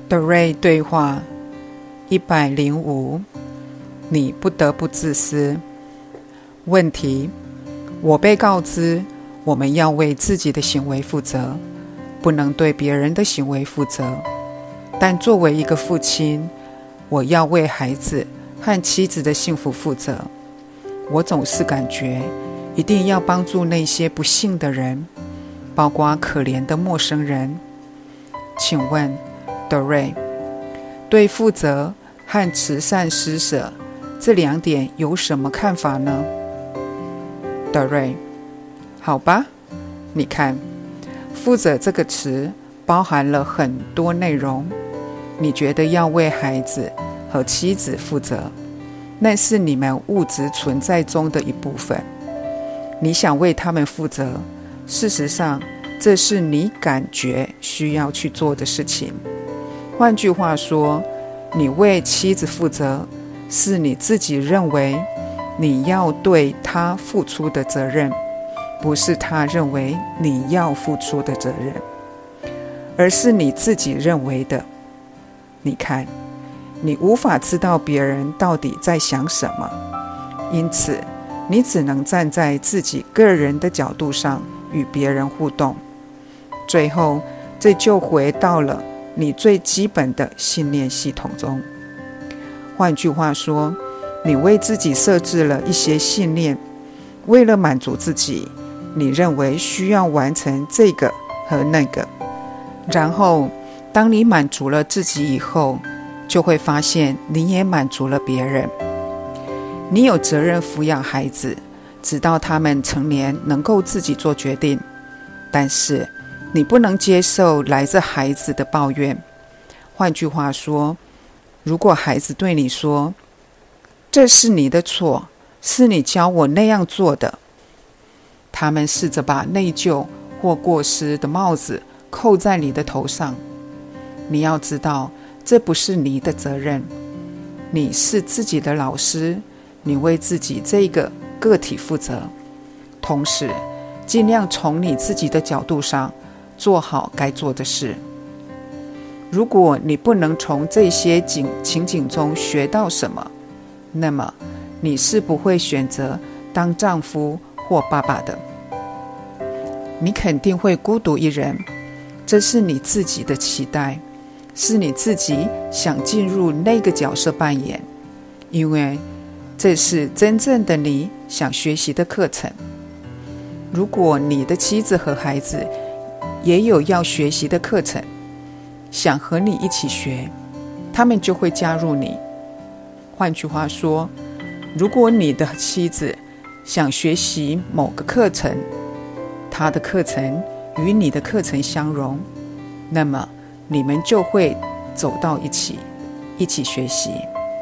的瑞对话105，你不得不自私。问题：我被告知我们要为自己的行为负责，不能对别人的行为负责。但作为一个父亲，我要为孩子和妻子的幸福负责。我总是感觉一定要帮助那些不幸的人，包括可怜的陌生人。请问德瑞，对负责和慈善施舍这2点有什么看法呢？德瑞：好吧，你看，负责这个词包含了很多内容。你觉得要为孩子和妻子负责，那是你们物质存在中的一部分。你想为他们负责，事实上这是你感觉需要去做的事情。换句话说，你为妻子负责，是你自己认为你要对他付出的责任，不是他认为你要付出的责任，而是你自己认为的。你看，你无法知道别人到底在想什么，因此你只能站在自己个人的角度上与别人互动。最后，这就回到了你最基本的信念系统中。换句话说，你为自己设置了一些信念，为了满足自己，你认为需要完成这个和那个。然后，当你满足了自己以后，就会发现你也满足了别人。你有责任抚养孩子，直到他们成年能够自己做决定。但是，你不能接受来自孩子的抱怨。换句话说，如果孩子对你说，这是你的错，是你教我那样做的，他们试着把内疚或过失的帽子扣在你的头上。你要知道，这不是你的责任。你是自己的老师，你为自己这个个体负责。同时，尽量从你自己的角度上做好该做的事。如果你不能从这些情景中学到什么，那么你是不会选择当丈夫或爸爸的。你肯定会孤独一人，这是你自己的期待，是你自己想进入那个角色扮演，因为这是真正的你想学习的课程。如果你的妻子和孩子也有要学习的课程，想和你一起学，他们就会加入你。换句话说，如果你的妻子想学习某个课程，她的课程与你的课程相融，那么你们就会走到一起学习。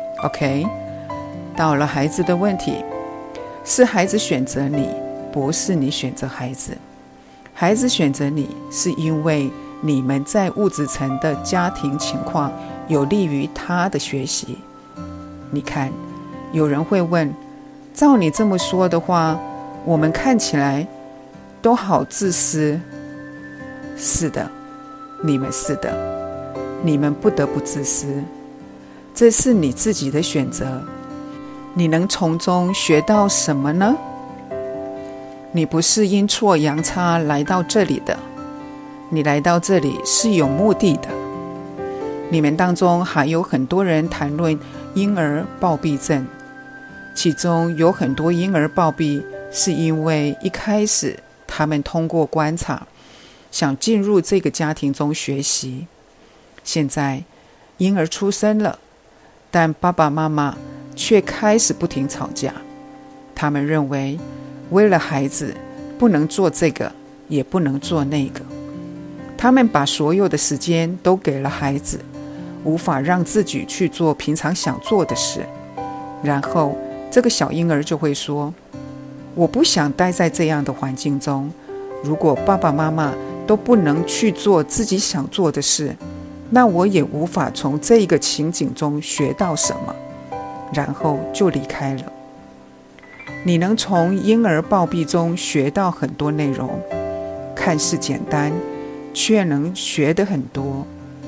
OK， 到了孩子的问题，是孩子选择你，不是你选择孩子。孩子选择你，是因为你们在物质层的家庭情况有利于他的学习。你看，有人会问，照你这么说的话，我们看起来都好自私。是的，你们是的，你们不得不自私，这是你自己的选择。你能从中学到什么呢？你不是阴错阳差来到这里的，你来到这里是有目的的。你们当中还有很多人谈论婴儿暴毙症，其中有很多婴儿暴毙是因为一开始他们通过观察想进入这个家庭中学习，现在婴儿出生了，但爸爸妈妈却开始不停吵架。他们认为为了孩子不能做这个也不能做那个，他们把所有的时间都给了孩子，无法让自己去做平常想做的事。然后这个小婴儿就会说，我不想待在这样的环境中，如果爸爸妈妈都不能去做自己想做的事，那我也无法从这个情景中学到什么，然后就离开了。你能从婴儿暴毙中学到很多内容，看似简单，却能学得很多。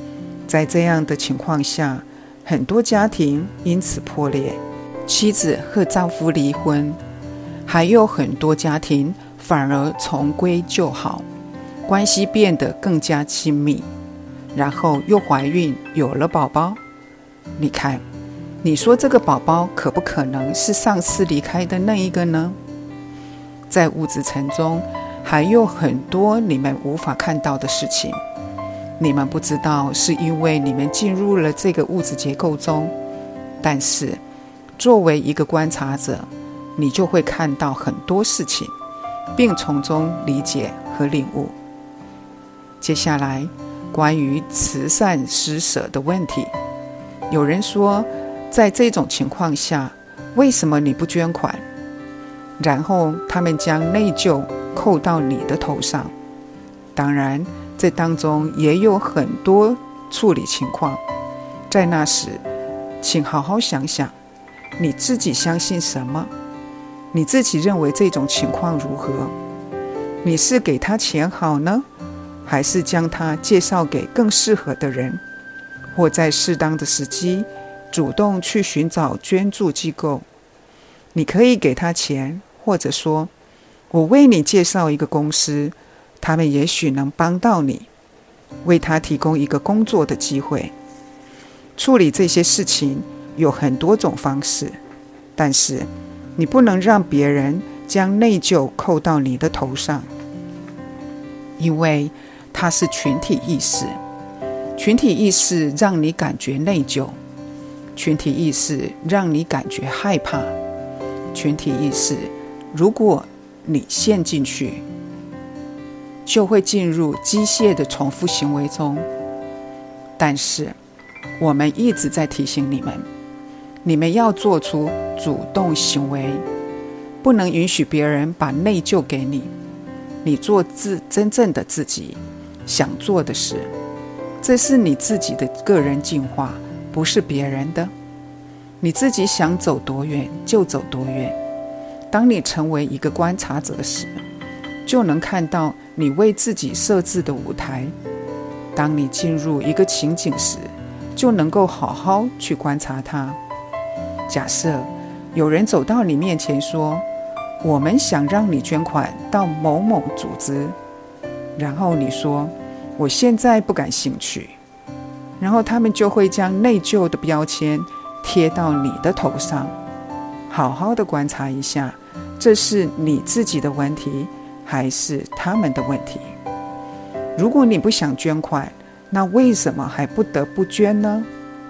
在这样的情况下，很多家庭因此破裂，妻子和丈夫离婚，还有很多家庭反而重归旧好，关系变得更加亲密，然后又怀孕，有了宝宝。你看，你说这个宝宝可不可能是上次离开的那一个呢？在物质层中还有很多你们无法看到的事情，你们不知道是因为你们进入了这个物质结构中，但是作为一个观察者，你就会看到很多事情，并从中理解和领悟。接下来，关于慈善施舍的问题，有人说，在这种情况下，为什么你不捐款？然后他们将内疚扣到你的头上。当然，这当中也有很多处理情况。在那时，请好好想想，你自己相信什么？你自己认为这种情况如何？你是给他钱好呢，还是将他介绍给更适合的人，或在适当的时机主动去寻找捐助机构？你可以给他钱，或者说，我为你介绍一个公司，他们也许能帮到你，为他提供一个工作的机会。处理这些事情有很多种方式，但是你不能让别人将内疚扣到你的头上，因为它是群体意识。群体意识让你感觉内疚，群体意识让你感觉害怕，群体意识如果你陷进去，就会进入机械的重复行为中。但是我们一直在提醒你们，你们要做出主动行为，不能允许别人把内疚给你。你做真正的自己想做的事，这是你自己的个人进化，不是别人的。你自己想走多远就走多远。当你成为一个观察者时，就能看到你为自己设置的舞台。当你进入一个情景时，就能够好好去观察它。假设有人走到你面前说，我们想让你捐款到某某组织，然后你说，我现在不感兴趣，然后他们就会将内疚的标签贴到你的头上。好好的观察一下，这是你自己的问题，还是他们的问题？如果你不想捐款，那为什么还不得不捐呢？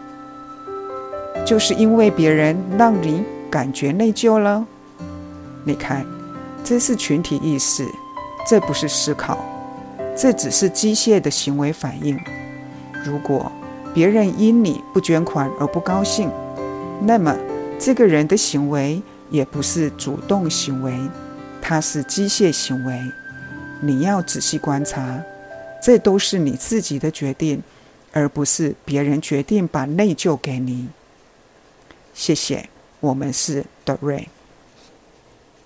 就是因为别人让你感觉内疚了。你看，这是群体意识，这不是思考，这只是机械的行为反应。如果别人因你不捐款而不高兴，那么这个人的行为也不是主动行为，它是机械行为。你要仔细观察，这都是你自己的决定，而不是别人决定把内疚给你。谢谢，我们是德瑞。